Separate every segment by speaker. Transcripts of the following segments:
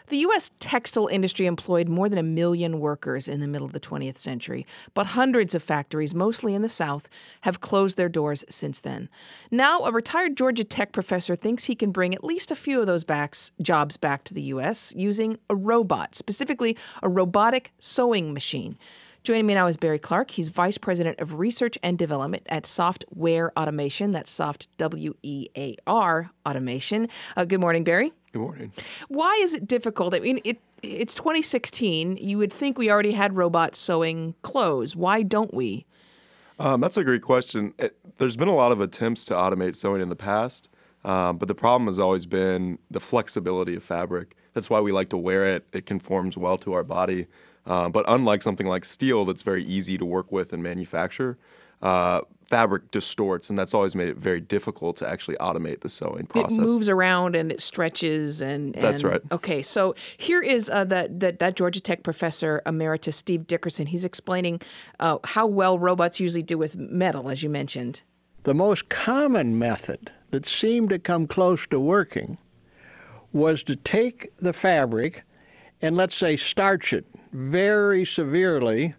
Speaker 1: The U.S. textile industry employed more than 1 million workers in the middle of the 20th century, but hundreds of factories, mostly in the South, have closed their doors since then. Now, a retired Georgia Tech professor thinks he can bring at least a few of those jobs back to the U.S. using a robot, specifically a robotic sewing machine. Joining me now is Barry Clark. He's Vice President of Research and Development at Software Automation. That's Soft, W-E-A-R, Automation. Good morning, Barry.
Speaker 2: Good morning.
Speaker 1: Why is it difficult? I mean, it's 2016. You would think we already had robots sewing clothes. Why don't we?
Speaker 2: That's a great question. There's been a lot of attempts to automate sewing in the past, but the problem has always been the flexibility of fabric. That's why we like to wear it. It conforms well to our body. But unlike something like steel that's very easy to work with and manufacture, fabric distorts, and that's always made it very difficult to actually automate the sewing process.
Speaker 1: It moves around and it stretches and
Speaker 2: That's right.
Speaker 1: Okay, so here is that Georgia Tech professor emeritus Steve Dickerson. He's explaining how well robots usually do with metal, as you mentioned.
Speaker 3: The most common method that seemed to come close to working was to take the fabric and, let's say, starch it very severely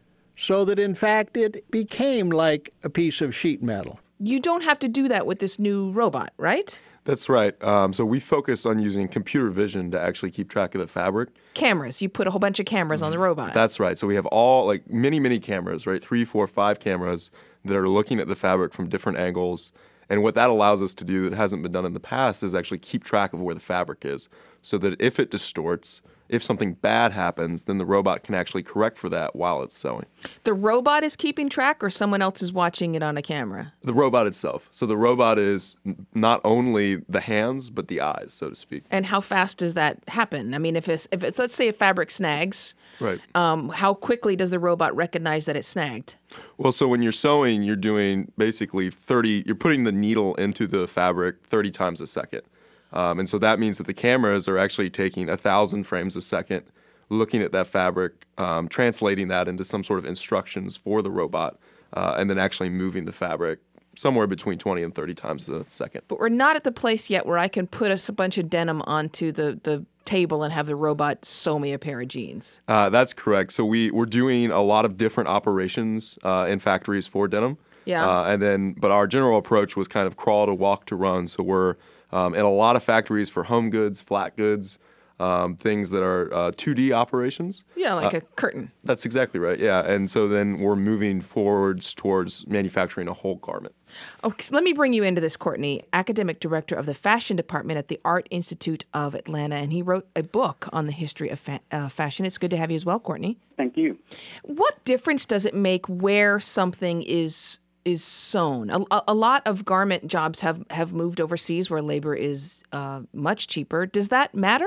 Speaker 3: so that, in fact, it became like a piece of sheet metal.
Speaker 1: You don't have to do that with this new robot, right?
Speaker 2: That's right. So we focus on using computer vision to actually keep track of the fabric.
Speaker 1: Cameras. You put a whole bunch of cameras on the robot.
Speaker 2: That's right. So we have many cameras, right? 3, 4, 5 cameras that are looking at the fabric from different angles. And what that allows us to do that hasn't been done in the past is actually keep track of where the fabric is so that if it distorts, if something bad happens, then the robot can actually correct for that while it's sewing.
Speaker 1: The robot is keeping track or someone else is watching it on a camera?
Speaker 2: The robot itself. So the robot is not only the hands, but the eyes, so to speak.
Speaker 1: And how fast does that happen? I mean, if it's let's say a fabric snags,
Speaker 2: right?
Speaker 1: How quickly does the robot recognize that it's snagged?
Speaker 2: Well, so when you're sewing, you're doing basically you're putting the needle into the fabric 30 times a second. And so that means that the cameras are actually taking 1,000 frames a second, looking at that fabric, translating that into some sort of instructions for the robot, and then actually moving the fabric somewhere between 20 and 30 times a second.
Speaker 1: But we're not at the place yet where I can put a bunch of denim onto the table and have the robot sew me a pair of jeans.
Speaker 2: That's correct. So we're doing a lot of different operations in factories for denim.
Speaker 1: Yeah.
Speaker 2: But our general approach was kind of crawl to walk to run. So we're in a lot of factories for home goods, flat goods, things that are 2D operations.
Speaker 1: Yeah, like a curtain.
Speaker 2: That's exactly right, yeah. And so then we're moving forwards towards manufacturing a whole garment.
Speaker 1: Okay, so let me bring you into this, Courtney, academic director of the fashion department at the Art Institute of Atlanta, and he wrote a book on the history of fashion. It's good to have you as well, Courtney.
Speaker 4: Thank you.
Speaker 1: What difference does it make where something is sewn? A lot of garment jobs have moved overseas where labor is much cheaper. Does that matter?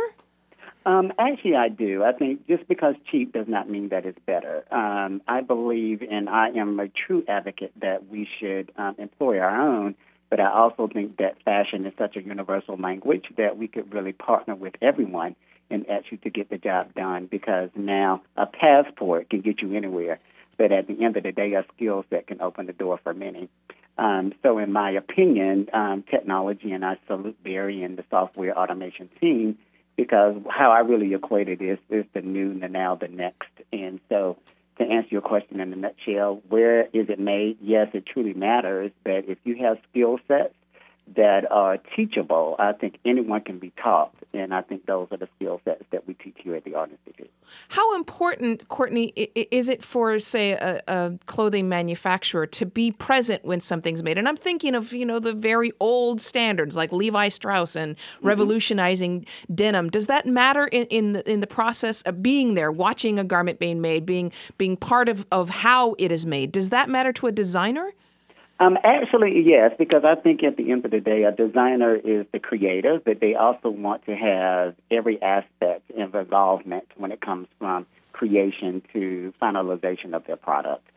Speaker 4: Actually, I do. I think just because cheap does not mean that it's better. I believe, and I am a true advocate, that we should employ our own, but I also think that fashion is such a universal language that we could really partner with everyone and actually to get the job done, because now a passport can get you anywhere, but at the end of the day, a skill set can open the door for many. So in my opinion, technology, and I salute Barry and the software automation team, because how I really equate it is the new, the now, the next. And so to answer your question in a nutshell, where is it made? Yes, it truly matters, but if you have skill sets that are teachable, I think anyone can be taught, and I think those are the skill sets that we teach here at the Art Institute.
Speaker 1: How important, Courtney, is it for, say, a clothing manufacturer to be present when something's made? And I'm thinking of, the very old standards like Levi Strauss and revolutionizing denim. Does that matter in the process of being there, watching a garment being made, being part of how it is made? Does that matter to a designer?
Speaker 4: Actually, yes, because I think at the end of the day, a designer is the creator, but they also want to have every aspect of involvement when it comes from creation to finalization of their product.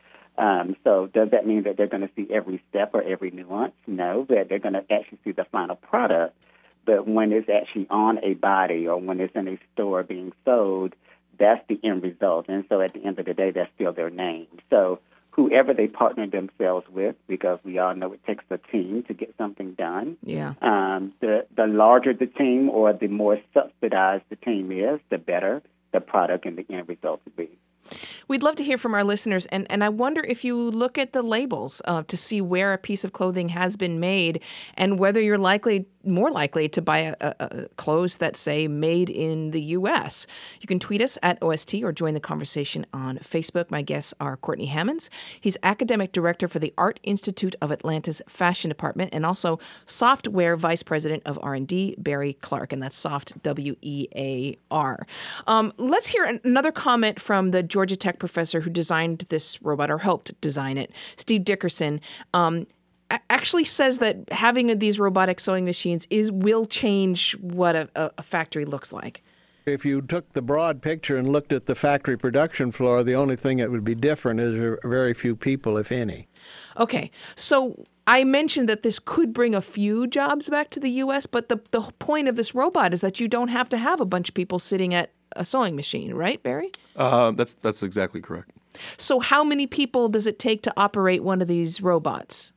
Speaker 4: So does that mean that they're going to see every step or every nuance? No, that they're going to actually see the final product. But when it's actually on a body or when it's in a store being sold, that's the end result. And so at the end of the day, that's still their name. So whoever they partner themselves with, because we all know it takes a team to get something done.
Speaker 1: Yeah.
Speaker 4: The larger the team or the more subsidized the team is, the better the product and the end result will be.
Speaker 1: We'd love to hear from our listeners, and I wonder if you look at the labels to see where a piece of clothing has been made and whether you're more likely to buy a clothes that say made in the U.S. You can tweet us at OST or join the conversation on Facebook. My guests are Courtney Hammonds. He's academic director for the Art Institute of Atlanta's Fashion Department and also software vice president of R&D, Barry Clark, and that's soft, W-E-A-R. Let's hear another comment from the Georgia Tech professor who designed this robot or helped design it, Steve Dickerson. Actually says that having these robotic sewing machines will change what a factory looks like.
Speaker 3: If you took the broad picture and looked at the factory production floor, the only thing that would be different is very few people, if any.
Speaker 1: Okay, so I mentioned that this could bring a few jobs back to the U.S., but the point of this robot is that you don't have to have a bunch of people sitting at a sewing machine, right, Barry?
Speaker 2: That's exactly correct.
Speaker 1: So how many people does it take to operate one of these robots?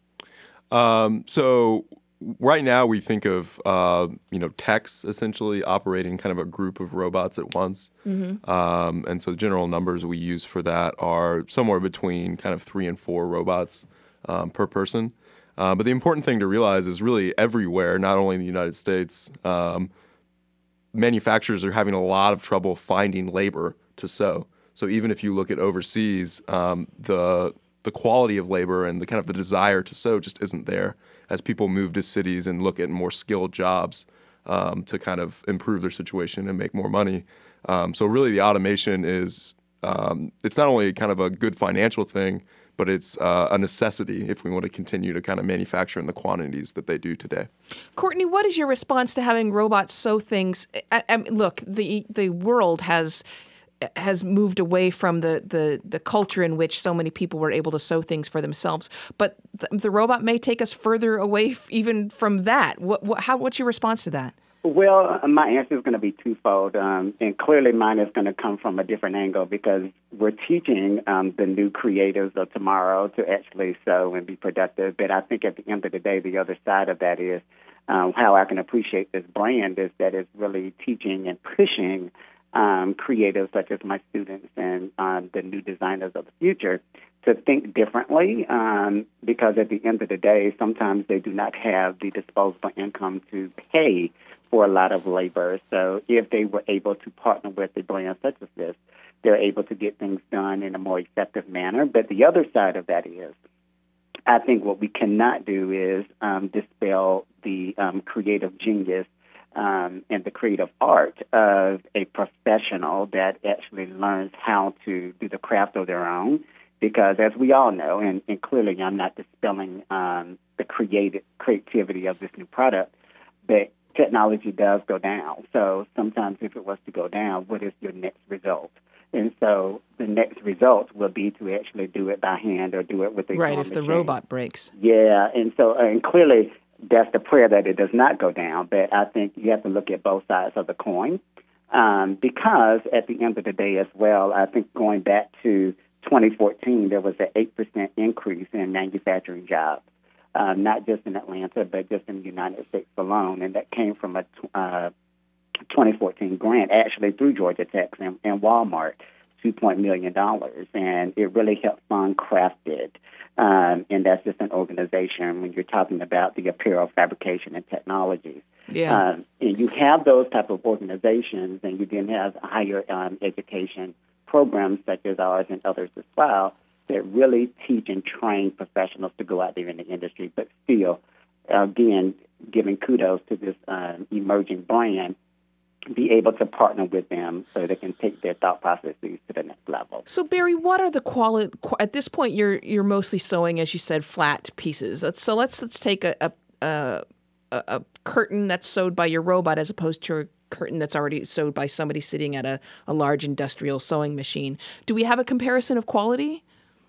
Speaker 2: So right now we think of, techs essentially operating kind of a group of robots at once. Mm-hmm. And so the general numbers we use for that are somewhere between kind of 3 and 4 robots per person. But the important thing to realize is really everywhere, not only in the United States, manufacturers are having a lot of trouble finding labor to sew. So even if you look at overseas, the quality of labor and the kind of the desire to sew just isn't there as people move to cities and look at more skilled jobs to kind of improve their situation and make more money. So really the automation is, it's not only kind of a good financial thing, but it's a necessity if we want to continue to kind of manufacture in the quantities that they do today.
Speaker 1: Courtney, what is your response to having robots sew things? Look, the world has moved away from the culture in which so many people were able to sew things for themselves. But the robot may take us further away even from that. What's your response to that?
Speaker 4: Well, my answer is going to be twofold, and clearly mine is going to come from a different angle because we're teaching the new creatives of tomorrow to actually sew and be productive. But I think at the end of the day, the other side of that is how I can appreciate this brand is that it's really teaching and pushing creatives such as my students and the new designers of the future to think differently because at the end of the day, sometimes they do not have the disposable income to pay for a lot of labor. So if they were able to partner with a brand such as this, they're able to get things done in a more effective manner. But the other side of that is, I think what we cannot do is dispel the creative genius and the creative art of a professional that actually learns how to do the craft of their own. Because as we all know, and clearly I'm not dispelling the creativity of this new product, but technology does go down. So sometimes if it was to go down, what is your next result? And so the next result will be to actually do it by hand or do it with a
Speaker 1: right, if
Speaker 4: machine.
Speaker 1: the robot breaks.
Speaker 4: Yeah, and so and clearly that's the prayer that it does not go down. But I think you have to look at both sides of the coin because at the end of the day as well, I think going back to 2014, there was an 8% increase in manufacturing jobs, not just in Atlanta, but just in the United States alone. And that came from a 2014 grant, actually through Georgia Tech and Walmart, $2 million. And it really helped fund Crafted. And that's just an organization when you're talking about the apparel fabrication and technologies.
Speaker 1: Yeah.
Speaker 4: And you have those type of organizations, and you then have higher education programs such as ours and others as well that really teach and train professionals to go out there in the industry. But still, again, giving kudos to this emerging brand, be able to partner with them so they can take their thought processes to the next level.
Speaker 1: So, Barry, what are the quality? At this point, you're mostly sewing, as you said, flat pieces. So let's take a curtain that's sewed by your robot as opposed to a curtain that's already sewed by somebody sitting at a large industrial sewing machine. Do we have a comparison of quality?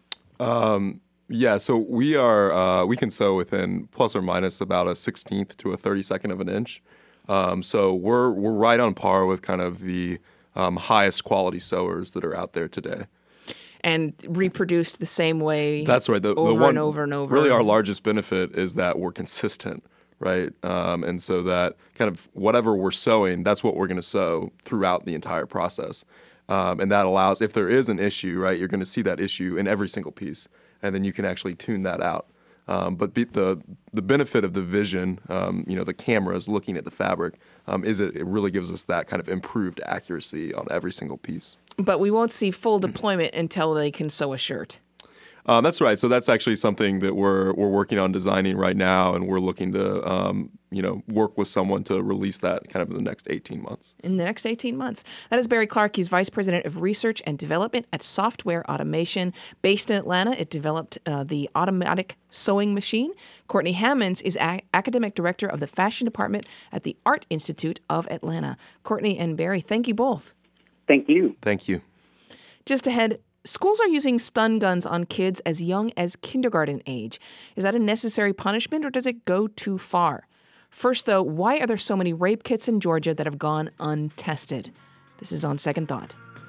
Speaker 2: Yeah, so we can sew within plus or minus about a 16th to a 32nd of an inch. So we're right on par with kind of the highest quality sewers that are out there today.
Speaker 1: and reproduced the same way.
Speaker 2: That's right. The
Speaker 1: over
Speaker 2: one,
Speaker 1: and over and over.
Speaker 2: Really, our largest benefit is that we're consistent, right? And so that kind of whatever we're sowing, that's what we're going to sow throughout the entire process. And that allows, if there is an issue, right, you're going to see that issue in every single piece, and then you can actually tune that out. But the benefit of the vision, the cameras looking at the fabric, is it really gives us that kind of improved accuracy on every single piece.
Speaker 1: But we won't see full deployment until they can sew a shirt.
Speaker 2: That's right. So that's actually something that we're working on designing right now, and we're looking to work with someone to release that kind of in the next 18 months.
Speaker 1: In the next 18 months. That is Barry Clark. He's Vice President of Research and Development at Software Automation. Based in Atlanta, it developed the automatic sewing machine. Courtney Hammonds is Academic Director of the Fashion Department at the Art Institute of Atlanta. Courtney and Barry, thank you both.
Speaker 4: Thank you.
Speaker 2: Thank you.
Speaker 1: Just ahead, schools are using stun guns on kids as young as kindergarten age. Is that a necessary punishment, or does it go too far? First, though, why are there so many rape kits in Georgia that have gone untested? This is On Second Thought.